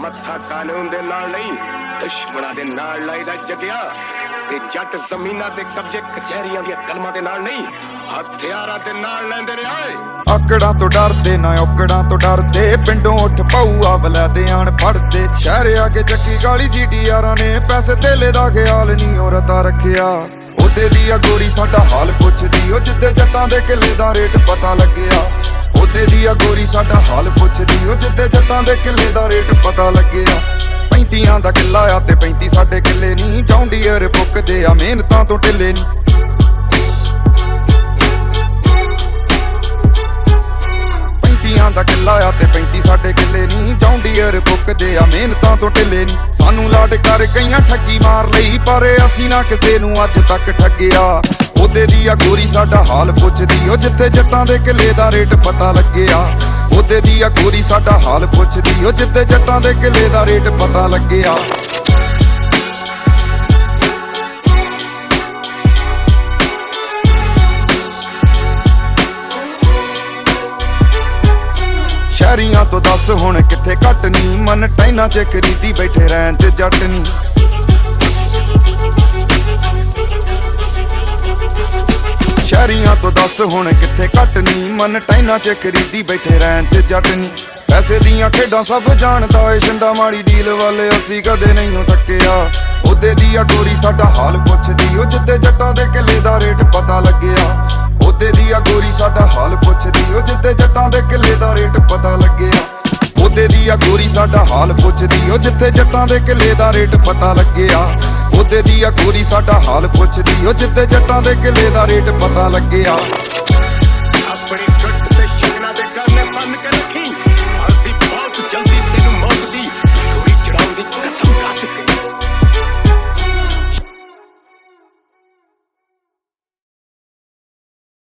ਮੱਥਾ ਕਾਨੂੰਨ ਦੇ ਨਾਲ ਨਹੀਂ ਦੁਸ਼ਮਣਾਂ ਦੇ ਨਾਲ ਲਾਈਦਾ ਜਗਿਆ ਤੇ ਜੱਟ ਜ਼ਮੀਨਾਂ ਤੇ ਕਬਜ਼ੇ ਕਚਹਿਰੀਆਂ ਦੀਆਂ ਕਲਮਾਂ ਦੇ ਨਾਲ ਨਹੀਂ ਹਥਿਆਰਾਂ ਦੇ ਨਾਲ ਲੈਂਦੇ ਰਹੇ। ਆਕੜਾਂ ਤੋਂ ਡਰਦੇ ਨਾ ਔਕੜਾਂ ਤੋਂ ਡਰਦੇ ਪਿੰਡੋਂ ਉੱਠ ਪਾਊਆ ਵਲੈਦੇ ਆਣ ਫੜਦੇ ਸ਼ਹਿਰ ਆ ਕੇ ਚੱਕੀ ਕਾਲੀ ਜੀਟੀਆਰਾਂ ਨੇ ਪੈਸੇ ਧੇਲੇ ਦਾ ਖਿਆਲ ਨਹੀਂ ਔਰਤਾਂ ਰੱਖਿਆ। ਉਹਦੇ ਦੀ ਆ ਗੋਰੀ ਸਾਡਾ ਹਾਲ ਪੁੱਛਦੀ ਉਹ ਜਿੱਦੇ ਜੱਟਾਂ ਦੇ ਕਿੱਲੇ ਦਾ ਰੇਟ ਪਤਾ ਲੱਗਿਆ। ਉਹਦੇ ਦੀ ਆ ਗੋਰੀ ਸਾਡਾ ਹਾਲ ਪੁੱਛਦੀ ਉਹ ਜਿੱਦੇ ਜੱਟਾਂ ਦੇ ਕਿੱਲੇ ਦਾ ਰੇਟ ਪਤਾ ਲੱਗਿਆ। 35 ਦਾ ਕਿੱਲਾ ਆ ਤੇ 35 ਸਾਡੇ ਕਿੱਲੇ ਨਹੀਂ ਜੌਂਡੀਅਰ ਪੁੱਕਦੇ ਆ ਮਿਹਨਤਾਂ ਤੋਂ ਢਿੱਲੇ ਨਹੀਂ। 35 ਦਾ ਕਿੱਲਾ ਆ ਤੇ 35 ਸਾਡੇ ਕਿੱਲੇ ਨਹੀਂ ਜੌਂਡੀਅਰ ਪੁੱਕਦੇ ਆ ਮਿਹਨਤਾਂ ਤੋਂ ਢਿੱਲੇ ਨਹੀਂ। ਸਾਨੂੰ ਲਾਡ ਕਰ ਗਈਆਂ ਠੱਗੀ ਮਾਰ ਲਈ ਪਰ ਅਸੀਂ ਨਾ ਕਿਸੇ ਨੂੰ ਅੱਜ ਤੱਕ ਠੱਗਿਆ। ਉਹਦੇ ਦੀ ਆ ਗੋਰੀ ਸਾਡਾ ਹਾਲ ਪੁੱਛਦੀ ਉਹ ਜਿੱਥੇ ਜੱਟਾਂ ਦੇ ਕਿੱਲੇ ਦਾ ਰੇਟ ਪਤਾ ਲੱਗਿਆ। ਉਹਦੇ ਦੀ ਆ ਗੋਰੀ ਸਾਡਾ ਹਾਲ ਪੁੱਛਦੀ ਉਹ ਜਿੱਥੇ ਜੱਟਾਂ ਦੇ ਕਿੱਲੇ ਦਾ ਰੇਟ ਪਤਾ ਲੱਗਿਆ। ਸ਼ਹਿਰੀਆਂ ਤੋਂ ਦੱਸ ਹੁਣ ਕਿੱਥੇ ਘੱਟ ਨੀ ਮਨ ਟਾਈਨਾਂ 'ਚ ਖਰੀਦੀ ਬੈਠੇ ਰਹਿਣ ਤੇ ਜੱਟ ਨੀ। ਸ਼ਹਿਰੀਆਂ ਤੋਂ ਦੱਸ ਹੁਣ ਕਿੱਥੇ ਘੱਟ ਨੀ ਮਨ ਟਾਈਨਾਂ 'ਚ ਖਰੀਦੀ ਬੈਠੇ ਰਹਿਣ ਤੇ ਜੱਟ ਨੀ। ਪੈਸੇ ਦੀਆਂ ਖੇਡਾਂ ਸਭ ਜਾਣਦਾ ਏ ਸ਼ਿੰਦਾ ਮਾੜੀ ਡੀਲ ਵਾਲੇ ਅਸੀਂ ਕਦੇ ਨਹੀਂ ਤੱਕਿਆ। ਉਹਦੇ ਦੀ ਆ ਗੋਰੀ ਸਾਡਾ ਹਾਲ ਪੁੱਛਦੀ ਉਹ ਜਿੱਦੇ ਜੱਟਾਂ ਦੇ ਕਿੱਲੇ ਦਾ ਰੇਟ ਪਤਾ ਲੱਗਿਆ। ਉਹਦੇ ਦੀ ਆ ਗੋਰੀ ਸਾਡਾ ਹਾਲ ਪੁੱਛਦੀ ਉਹ ਜਿੱਦੇ ਜੱਟਾਂ ਦੇ ਕਿੱਲੇ ਦਾ ਰੇਟ ਪਤਾ ਲੱਗਿਆ। ਉਹਦੇ ਦੀ ਆ ਗੋਰੀ ਸਾਡਾ ਹਾਲ ਪੁੱਛਦੀ ਉਹ ਜਿੱਥੇ ਜੱਟਾਂ ਦੇ ਕਿੱਲੇ ਦਾ ਰੇਟ ਪਤਾ ਲੱਗਿਆ। ਉਹਦੇ ਦੀ ਆ ਗੋਰੀ ਸਾਡਾ ਹਾਲ ਪੁੱਛਦੀ ਉਹ ਜਿੱਥੇ ਜੱਟਾਂ ਦੇ ਕਿੱਲੇ ਦਾ ਰੇਟ ਪਤਾ ਲੱਗਿਆ। ਆਪਣੀ ਗੁੱਟ ਤੇ ਸ਼ਗਨਾਂ ਦੇ ਗਾਨੇ ਬੰਨ ਕੇ ਰੱਖੀ